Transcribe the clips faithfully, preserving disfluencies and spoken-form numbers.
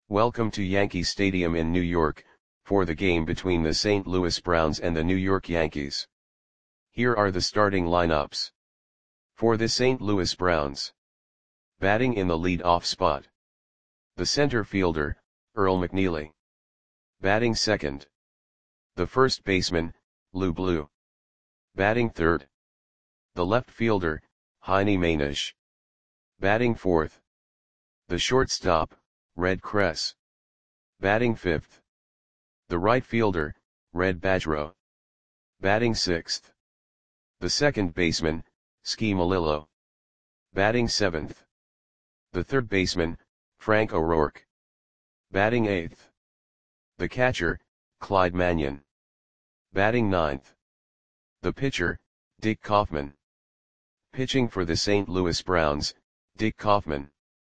Welcome to Yankee Stadium in New York, for the game between the Saint Louis Browns and the New York Yankees. Here are the starting lineups. For the Saint Louis Browns. Batting in the lead-off spot. The center fielder, Earl McNeely. Batting second. The first baseman, Lou Blue. Batting third. The left fielder, Heinie Mainisch. Batting fourth. The shortstop, Red Kress. Batting fifth. The right fielder, Red Badgerow. Batting sixth. The second baseman, Ski Melillo. Batting seventh. The third baseman, Frank O'Rourke. Batting eighth. The catcher, Clyde Mannion. Batting ninth. The pitcher, Dick Kaufman. Pitching for the Saint Louis Browns, Dick Kaufman.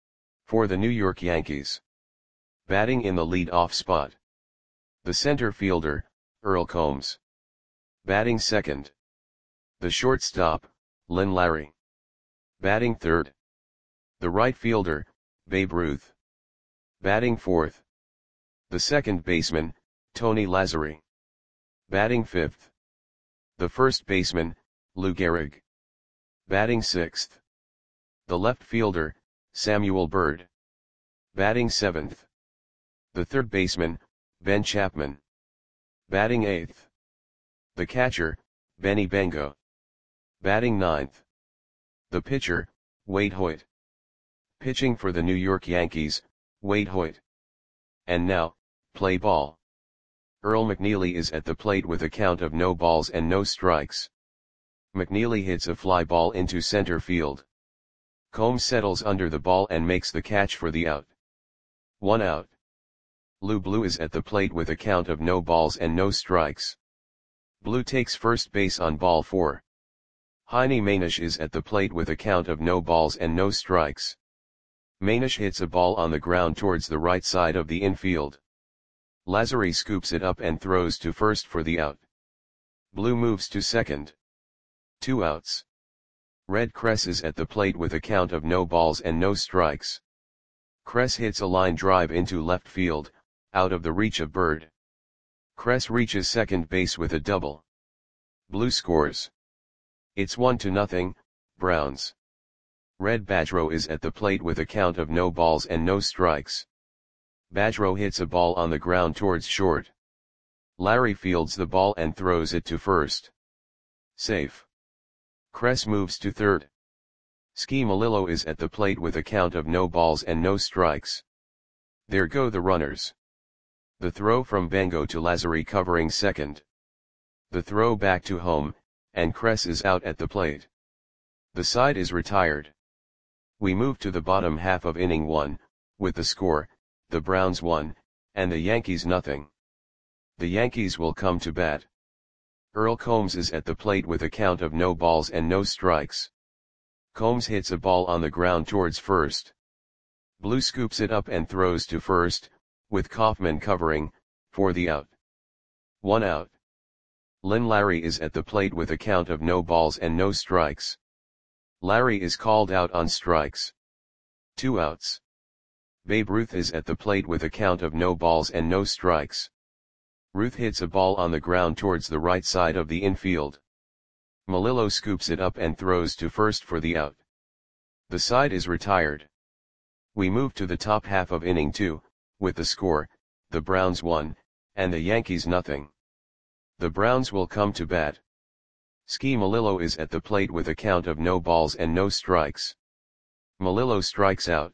For the New York Yankees. Batting in the lead-off spot. The center fielder, Earl Combs. Batting second. The shortstop, Lynn Larry. Batting third. The right fielder, Babe Ruth. Batting fourth. The second baseman, Tony Lazzeri. Batting fifth. The first baseman, Lou Gehrig. Batting sixth. The left fielder, Samuel Byrd. Batting seventh. The third baseman, Ben Chapman. Batting eighth. The catcher, Benny Bengo. Batting ninth. The pitcher, Wade Hoyt. Pitching for the New York Yankees, Wade Hoyt. And now, play ball. Earl McNeely is at the plate with a count of no balls and no strikes. McNeely hits a fly ball into center field. Combs settles under the ball and makes the catch for the out. One out. Lou Blue is at the plate with a count of no balls and no strikes. Blue takes first base on ball four. Heinie Mainisch is at the plate with a count of no balls and no strikes. Mainisch hits a ball on the ground towards the right side of the infield. Lazzeri scoops it up and throws to first for the out. Blue moves to second. Two outs. Red Kress is at the plate with a count of no balls and no strikes. Kress hits a line drive into left field, out of the reach of Byrd. Kress reaches second base with a double. Blue scores. It's one to nothing, Browns. Red Badgerow is at the plate with a count of no balls and no strikes. Badgerow hits a ball on the ground towards short. Larry fields the ball and throws it to first. Safe. Kress moves to third. Ski Melillo is at the plate with a count of no balls and no strikes. There go the runners. The throw from Bengo to Lazzeri covering second. The throw back to home, and Kress is out at the plate. The side is retired. We move to the bottom half of inning one, with the score, the Browns one, and the Yankees nothing. The Yankees will come to bat. Earl Combs is at the plate with a count of no balls and no strikes. Combs hits a ball on the ground towards first. Blue scoops it up and throws to first, with Kaufman covering, for the out. One out. Lynn Larry is at the plate with a count of no balls and no strikes. Larry is called out on strikes. Two outs. Babe Ruth is at the plate with a count of no balls and no strikes. Ruth hits a ball on the ground towards the right side of the infield. Melillo scoops it up and throws to first for the out. The side is retired. We move to the top half of inning two, with the score, the Browns one, and the Yankees nothing. The Browns will come to bat. Ski Melillo is at the plate with a count of no balls and no strikes. Melillo strikes out.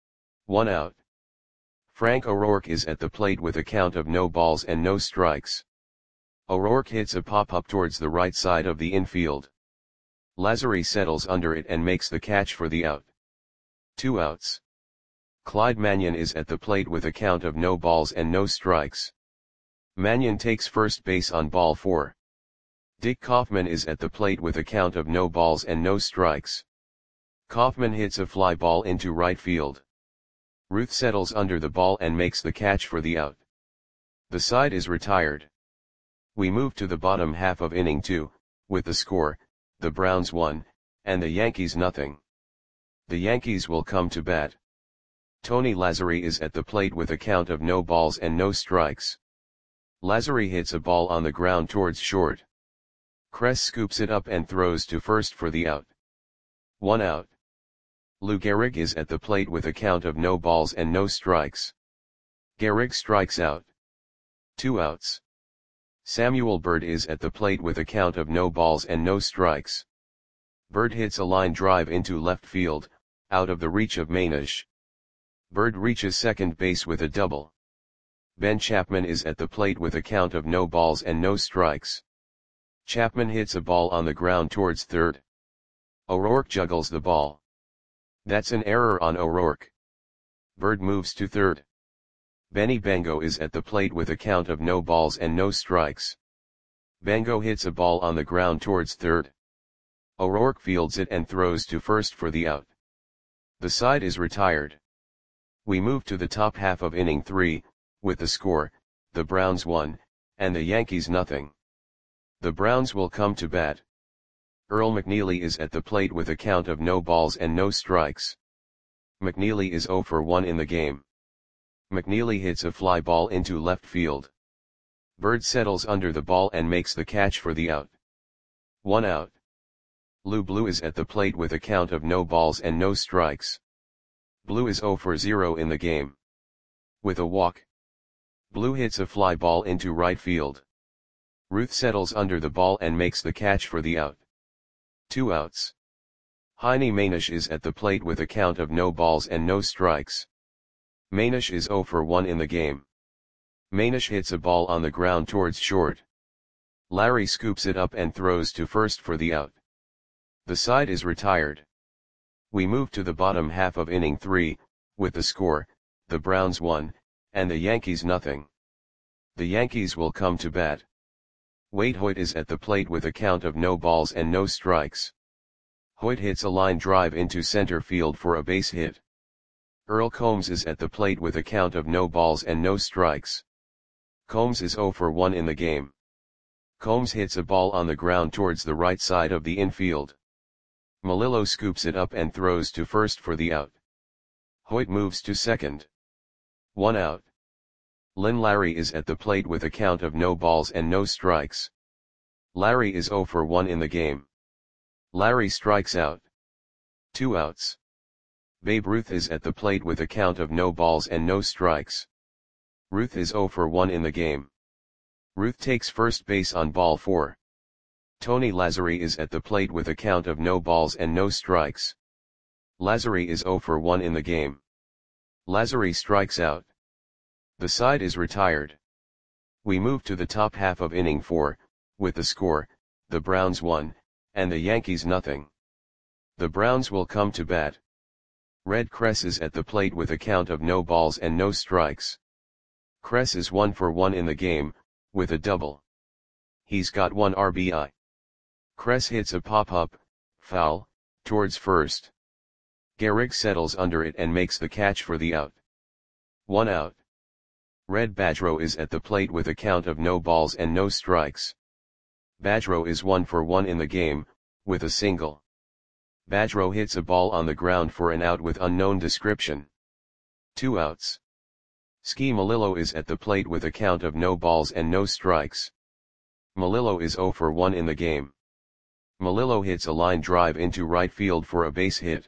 One out. Frank O'Rourke is at the plate with a count of no balls and no strikes. O'Rourke hits a pop-up towards the right side of the infield. Lazzeri settles under it and makes the catch for the out. Two outs. Clyde Mannion is at the plate with a count of no balls and no strikes. Mannion takes first base on ball four. Dick Kaufman is at the plate with a count of no balls and no strikes. Kaufman hits a fly ball into right field. Ruth settles under the ball and makes the catch for the out. The side is retired. We move to the bottom half of inning two, with the score, the Browns one, and the Yankees nothing. The Yankees will come to bat. Tony Lazzari is at the plate with a count of no balls and no strikes. Lazzari hits a ball on the ground towards short. Kress scoops it up and throws to first for the out. One out. Lou Gehrig is at the plate with a count of no balls and no strikes. Gehrig strikes out. Two outs. Samuel Bird is at the plate with a count of no balls and no strikes. Bird hits a line drive into left field, out of the reach of Manish. Bird reaches second base with a double. Ben Chapman is at the plate with a count of no balls and no strikes. Chapman hits a ball on the ground towards third. O'Rourke juggles the ball. That's an error on O'Rourke. Bird moves to third. Benny Bengo is at the plate with a count of no balls and no strikes. Bengo hits a ball on the ground towards third. O'Rourke fields it and throws to first for the out. The side is retired. We move to the top half of inning three, with the score, the Browns one, and the Yankees nothing. The Browns will come to bat. Earl McNeely is at the plate with a count of no balls and no strikes. McNeely is oh for one in the game. McNeely hits a fly ball into left field. Bird settles under the ball and makes the catch for the out. One out. Lou Blue is at the plate with a count of no balls and no strikes. Blue is oh for zero in the game. With a walk. Blue hits a fly ball into right field. Ruth settles under the ball and makes the catch for the out. Two outs. Heine Manish is at the plate with a count of no balls and no strikes. Manish is oh for one in the game. Manish hits a ball on the ground towards short. Larry scoops it up and throws to first for the out. The side is retired. We move to the bottom half of inning three, with the score, the Browns one, and the Yankees nothing. The Yankees will come to bat. Wade Hoyt is at the plate with a count of no balls and no strikes. Hoyt hits a line drive into center field for a base hit. Earl Combs is at the plate with a count of no balls and no strikes. Combs is oh for one in the game. Combs hits a ball on the ground towards the right side of the infield. Melillo scoops it up and throws to first for the out. Hoyt moves to second. One out. Lynn Larry is at the plate with a count of no balls and no strikes. Larry is oh for one in the game. Larry strikes out. Two outs. Babe Ruth is at the plate with a count of no balls and no strikes. Ruth is oh for one in the game. Ruth takes first base on ball four. Tony Lazzari is at the plate with a count of no balls and no strikes. Lazzari is oh for one in the game. Lazzari strikes out. The side is retired. We move to the top half of inning four, with the score, the Browns one, and the Yankees nothing. The Browns will come to bat. Red Kress is at the plate with a count of no balls and no strikes. Kress is one for one in the game, with a double. He's got one R B I. Kress hits a pop-up, foul, towards first. Gehrig settles under it and makes the catch for the out. One out. Red Badgerow is at the plate with a count of no balls and no strikes. Badgerow is one for one in the game, with a single. Badgerow hits a ball on the ground for an out with unknown description. Two outs. Ski Melillo is at the plate with a count of no balls and no strikes. Melillo is oh for one in the game. Melillo hits a line drive into right field for a base hit.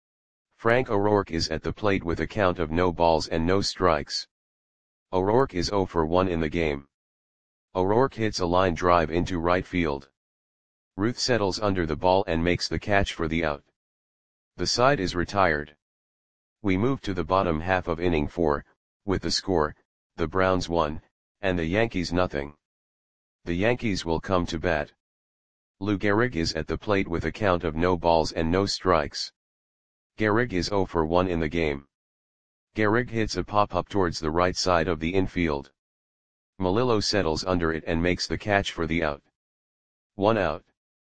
Frank O'Rourke is at the plate with a count of no balls and no strikes. O'Rourke is oh for one in the game. O'Rourke hits a line drive into right field. Ruth settles under the ball and makes the catch for the out. The side is retired. We move to the bottom half of inning four, with the score, the Browns one, and the Yankees nothing. The Yankees will come to bat. Lou Gehrig is at the plate with a count of no balls and no strikes. Gehrig is oh for one in the game. Gehrig hits a pop-up towards the right side of the infield. Melillo settles under it and makes the catch for the out. One out.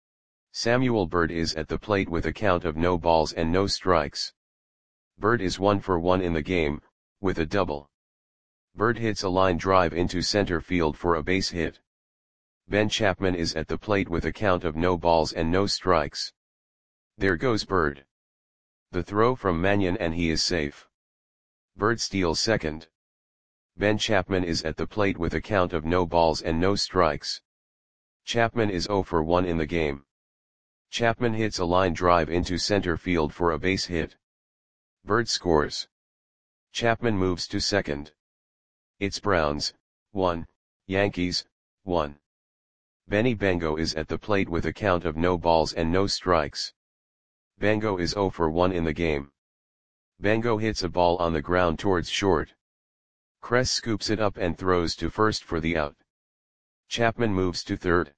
Samuel Bird is at the plate with a count of no balls and no strikes. Bird is one for one in the game, with a double. Bird hits a line drive into center field for a base hit. Ben Chapman is at the plate with a count of no balls and no strikes. There goes Bird. The throw from Mannion and he is safe. Bird steals second. Ben Chapman is at the plate with a count of no balls and no strikes. Chapman is zero for one in the game. Chapman hits a line drive into center field for a base hit. Bird scores. Chapman moves to second. It's Browns, one, Yankees, one. Benny Bengo is at the plate with a count of no balls and no strikes. Bengo is zero for one in the game. Bengo hits a ball on the ground towards short. Kress scoops it up and throws to first for the out. Chapman moves to third.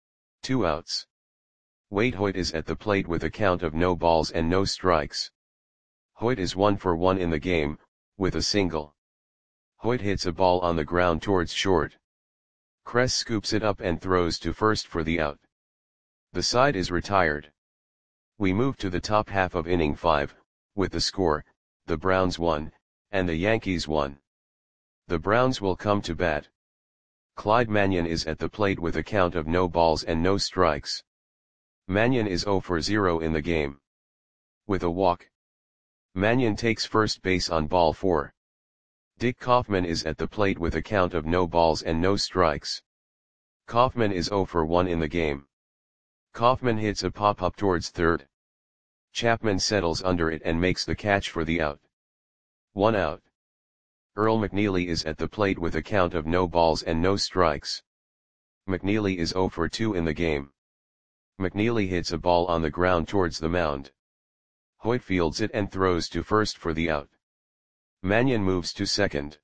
Two outs. Waite Hoyt is at the plate with a count of no balls and no strikes. Hoyt is one for one in the game, with a single. Hoyt hits a ball on the ground towards short. Kress scoops it up and throws to first for the out. The side is retired. We move to the top half of inning five, with the score, the Browns won, and the Yankees won. The Browns will come to bat. Clyde Mannion is at the plate with a count of no balls and no strikes. Mannion is zero for zero in the game. With a walk. Mannion takes first base on ball four. Dick Kaufman is at the plate with a count of no balls and no strikes. Kaufman is zero for one in the game. Kaufman hits a pop-up towards third. Chapman settles under it and makes the catch for the out. One out. Earl McNeely is at the plate with a count of no balls and no strikes. McNeely is zero for two in the game. McNeely hits a ball on the ground towards the mound. Hoyt fields it and throws to first for the out. Mannion moves to second.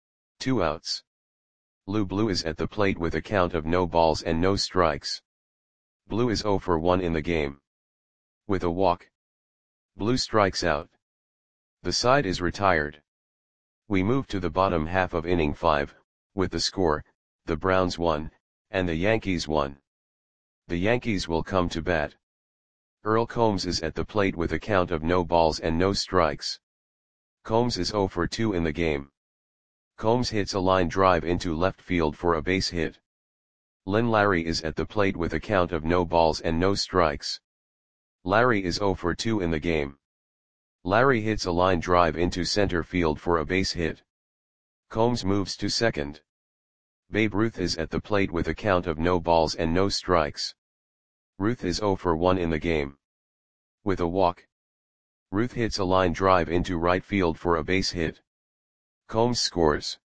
Two outs. Lou Blue is at the plate with a count of no balls and no strikes. Blue is zero for one in the game. With a walk. Blue strikes out. The side is retired. We move to the bottom half of inning five, with the score, the Browns won, and the Yankees won. The Yankees will come to bat. Earl Combs is at the plate with a count of no balls and no strikes. Combs is zero for two in the game. Combs hits a line drive into left field for a base hit. Lynn Larry is at the plate with a count of no balls and no strikes. Larry is zero for two in the game. Larry hits a line drive into center field for a base hit. Combs moves to second. Babe Ruth is at the plate with a count of no balls and no strikes. Ruth is zero for one in the game. With a walk. Ruth hits a line drive into right field for a base hit. Combs scores.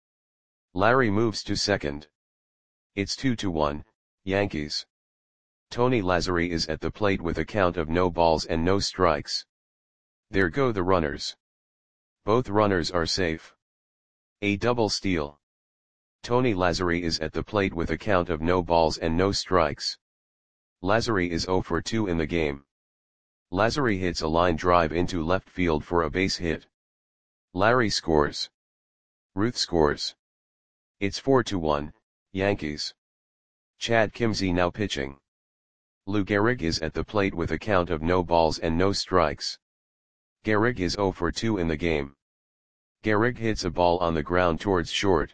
Larry moves to second. It's two to one, Yankees. Tony Lazzeri is at the plate with a count of no balls and no strikes. There go the runners. Both runners are safe. A double steal. Tony Lazzeri is at the plate with a count of no balls and no strikes. Lazzeri is zero for two in the game. Lazzeri hits a line drive into left field for a base hit. Larry scores. Ruth scores. It's four to one, Yankees. Chad Kimzey now pitching. Lou Gehrig is at the plate with a count of no balls and no strikes. Gehrig is zero for two in the game. Gehrig hits a ball on the ground towards short.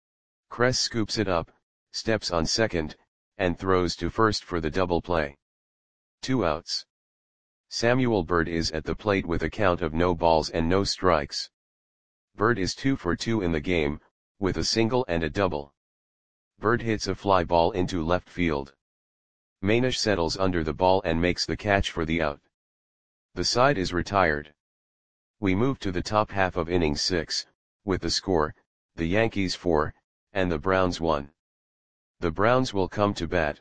Kress scoops it up, steps on second, and throws to first for the double play. Two outs. Samuel Bird is at the plate with a count of no balls and no strikes. Bird is two for two in the game, with a single and a double. Bird hits a fly ball into left field. Manish settles under the ball and makes the catch for the out. The side is retired. We move to the top half of inning six, with the score, the Yankees four, and the Browns one. The Browns will come to bat.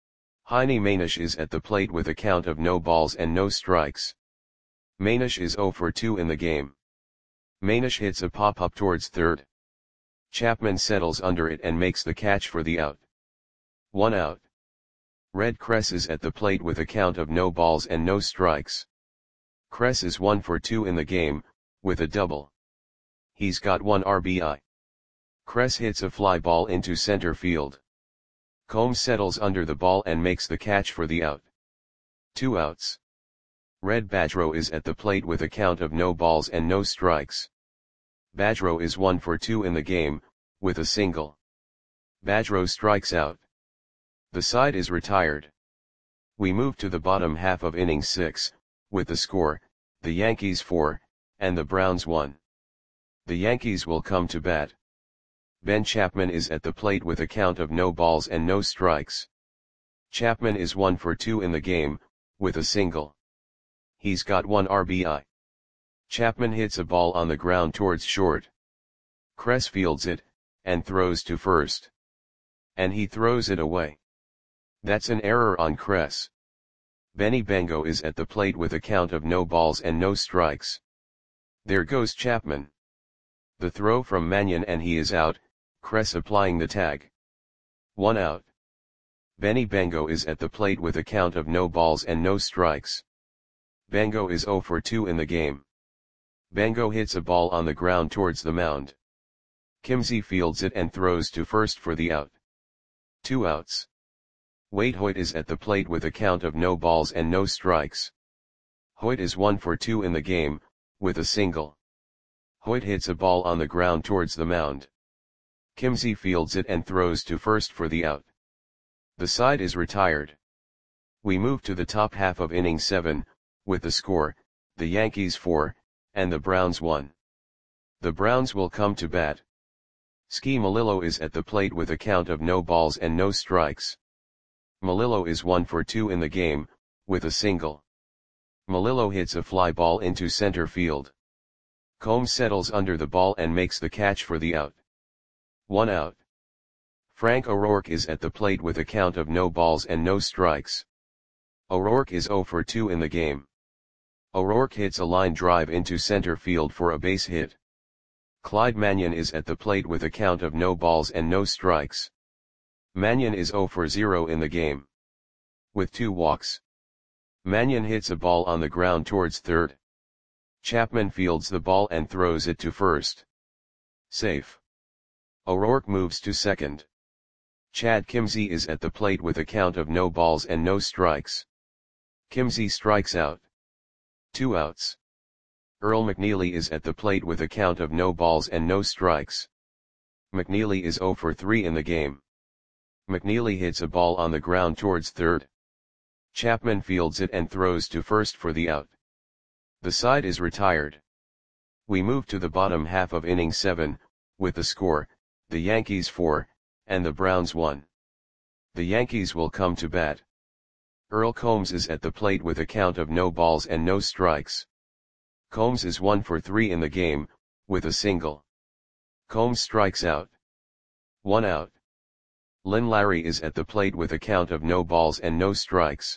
Heine Manish is at the plate with a count of no balls and no strikes. Manish is zero for two in the game. Manish hits a pop-up towards third. Chapman settles under it and makes the catch for the out. One out. Red Kress is at the plate with a count of no balls and no strikes. Kress is one for two in the game, with a double. He's got one R B I. Kress hits a fly ball into center field. Combs settles under the ball and makes the catch for the out. Two outs. Red Badgerow is at the plate with a count of no balls and no strikes. Badgerow is one for two in the game, with a single. Badgerow strikes out. The side is retired. We move to the bottom half of inning six, with the score, the Yankees four, and the Browns one. The Yankees will come to bat. Ben Chapman is at the plate with a count of no balls and no strikes. Chapman is one for two in the game, with a single. He's got one R B I. Chapman hits a ball on the ground towards short. Kress fields it, and throws to first. And he throws it away. That's an error on Kress. Benny Bengo is at the plate with a count of no balls and no strikes. There goes Chapman. The throw from Mannion and he is out, Kress applying the tag. One out. Benny Bengo is at the plate with a count of no balls and no strikes. Bengo is zero for two in the game. Bengo hits a ball on the ground towards the mound. Kimzey fields it and throws to first for the out. Two outs. Wade Hoyt is at the plate with a count of no balls and no strikes. Hoyt is one for two in the game, with a single. Hoyt hits a ball on the ground towards the mound. Kimzey fields it and throws to first for the out. The side is retired. We move to the top half of inning seven, with the score, the Yankees four, and the Browns one. The Browns will come to bat. Ski Melillo is at the plate with a count of no balls and no strikes. Melillo is one for two in the game, with a single. Melillo hits a fly ball into center field. Combs settles under the ball and makes the catch for the out. One out. Frank O'Rourke is at the plate with a count of no balls and no strikes. O'Rourke is zero for two in the game. O'Rourke hits a line drive into center field for a base hit. Clyde Mannion is at the plate with a count of no balls and no strikes. Mannion is zero for zero in the game. With two walks. Mannion hits a ball on the ground towards third. Chapman fields the ball and throws it to first. Safe. O'Rourke moves to second. Chad Kimzey is at the plate with a count of no balls and no strikes. Kimzey strikes out. Two outs. Earl McNeely is at the plate with a count of no balls and no strikes. McNeely is zero for three in the game. McNeely hits a ball on the ground towards third. Chapman fields it and throws to first for the out. The side is retired. We move to the bottom half of inning seven, with the score, the Yankees four, and the Browns one. The Yankees will come to bat. Earl Combs is at the plate with a count of no balls and no strikes. Combs is one for three in the game, with a single. Combs strikes out. One out. Lynn Larry is at the plate with a count of no balls and no strikes.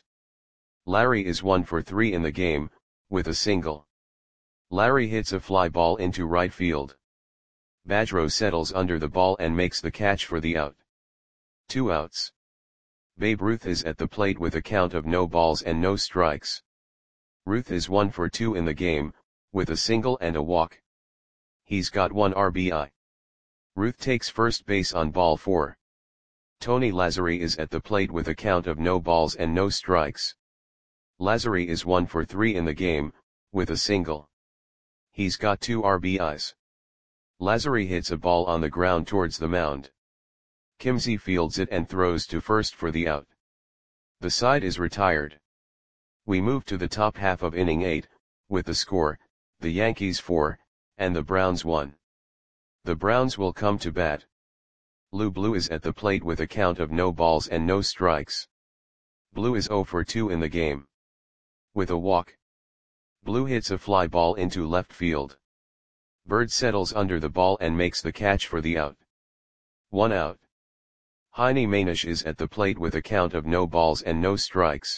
Larry is one for three in the game, with a single. Larry hits a fly ball into right field. Badgerow settles under the ball and makes the catch for the out. Two outs. Babe Ruth is at the plate with a count of no balls and no strikes. Ruth is one for two in the game, with a single and a walk. He's got one R B I. Ruth takes first base on ball four. Tony Lazzari is at the plate with a count of no balls and no strikes. Lazzari is one for three in the game, with a single. He's got two R B Is. Lazzari hits a ball on the ground towards the mound. Kimzey fields it and throws to first for the out. The side is retired. We move to the top half of inning eight, with the score, the Yankees four, and the Browns one. The Browns will come to bat. Lou Blue is at the plate with a count of no balls and no strikes. Blue is zero for two in the game. With a walk. Blue hits a fly ball into left field. Bird settles under the ball and makes the catch for the out. One out. Heine Manish is at the plate with a count of no balls and no strikes.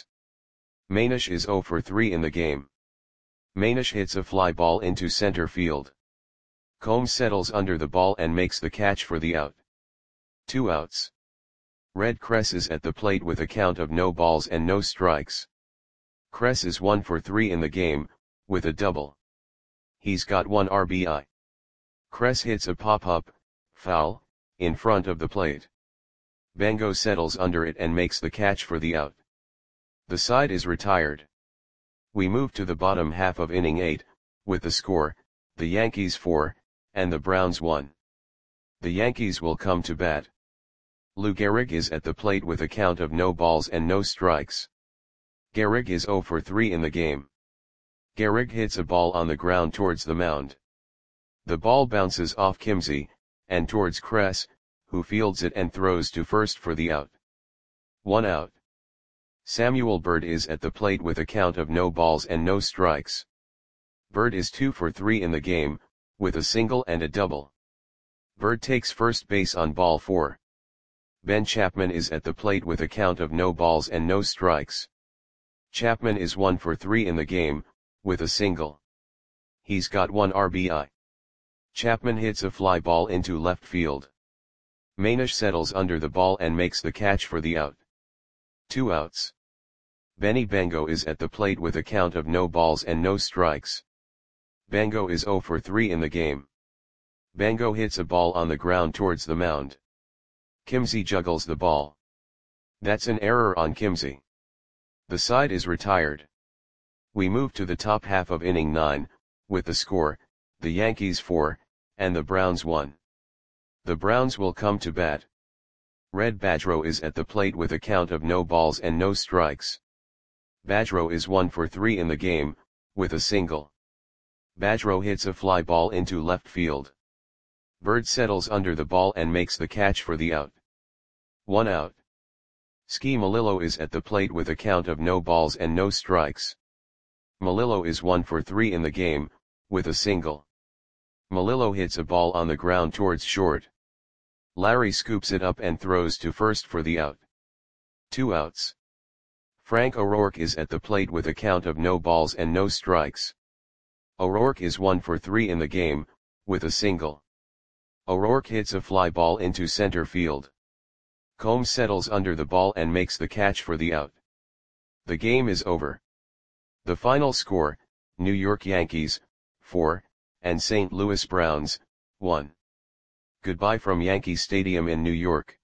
Manish is zero for three in the game. Manish hits a fly ball into center field. Combs settles under the ball and makes the catch for the out. Two outs. Red Kress is at the plate with a count of no balls and no strikes. Kress is one for three in the game, with a double. He's got one R B I. Kress hits a pop-up, foul, in front of the plate. Bengo settles under it and makes the catch for the out. The side is retired. We move to the bottom half of inning eight, with the score, the Yankees four, and the Browns one. The Yankees will come to bat. Lou Gehrig is at the plate with a count of no balls and no strikes. Gehrig is zero for three in the game. Gehrig hits a ball on the ground towards the mound. The ball bounces off Kimsey, and towards Kress, who fields it and throws to first for the out. One out. Samuel Bird is at the plate with a count of no balls and no strikes. Bird is two for three in the game, with a single and a double. Bird takes first base on ball four. Ben Chapman is at the plate with a count of no balls and no strikes. Chapman is one for three in the game, with a single. He's got one R B I. Chapman hits a fly ball into left field. Manish settles under the ball and makes the catch for the out. Two outs. Benny Bengo is at the plate with a count of no balls and no strikes. Bengo is zero for three in the game. Bengo hits a ball on the ground towards the mound. Kimsey juggles the ball. That's an error on Kimsey. The side is retired. We move to the top half of inning nine, with the score, the Yankees four, and the Browns one. The Browns will come to bat. Red Badgerow is at the plate with a count of no balls and no strikes. Badgerow is one for three in the game, with a single. Badgerow hits a fly ball into left field. Bird settles under the ball and makes the catch for the out. One out. Ski Malillo is at the plate with a count of no balls and no strikes. Malillo is one for three in the game, with a single. Malillo hits a ball on the ground towards short. Larry scoops it up and throws to first for the out. Two outs. Frank O'Rourke is at the plate with a count of no balls and no strikes. O'Rourke is one for three in the game, with a single. O'Rourke hits a fly ball into center field. Combs settles under the ball and makes the catch for the out. The game is over. The final score, New York Yankees, four, and Saint Louis Browns, one. Goodbye from Yankee Stadium in New York.